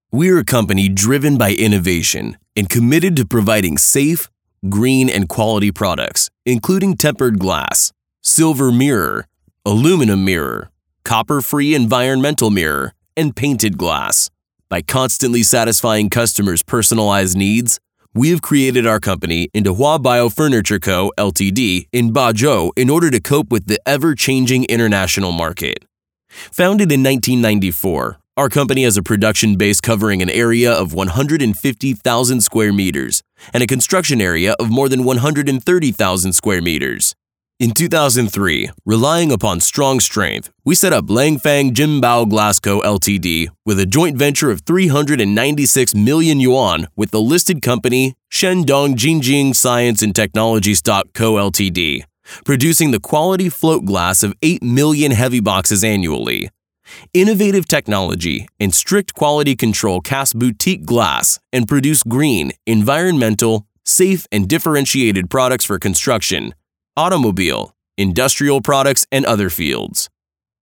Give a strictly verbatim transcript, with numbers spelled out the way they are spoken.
We're a company driven by innovation and committed to providing safe, green, and quality products, including tempered glass, silver mirror, aluminum mirror, copper-free environmental mirror, and painted glass. By constantly satisfying customers' personalized needs, we have created our company into Hua Bio Furniture Co., Ltd. in Bazhou in order to cope with the ever-changing international market. Founded in nineteen ninety-four, our company has a production base covering an area of one hundred fifty thousand square meters and a construction area of more than one hundred thirty thousand square meters. In two thousand three, relying upon strong strength, we set up Langfang Jimbao Glass Co., Ltd. with a joint venture of three hundred ninety-six million yuan with the listed company Shendong Jingjing Science and Technology Stock Co., Ltd., producing the quality float glass of eight million heavy boxes annually. Innovative technology and strict quality control cast boutique glass and produce green, environmental, safe, and differentiated products for construction, automobile, industrial products, and other fields.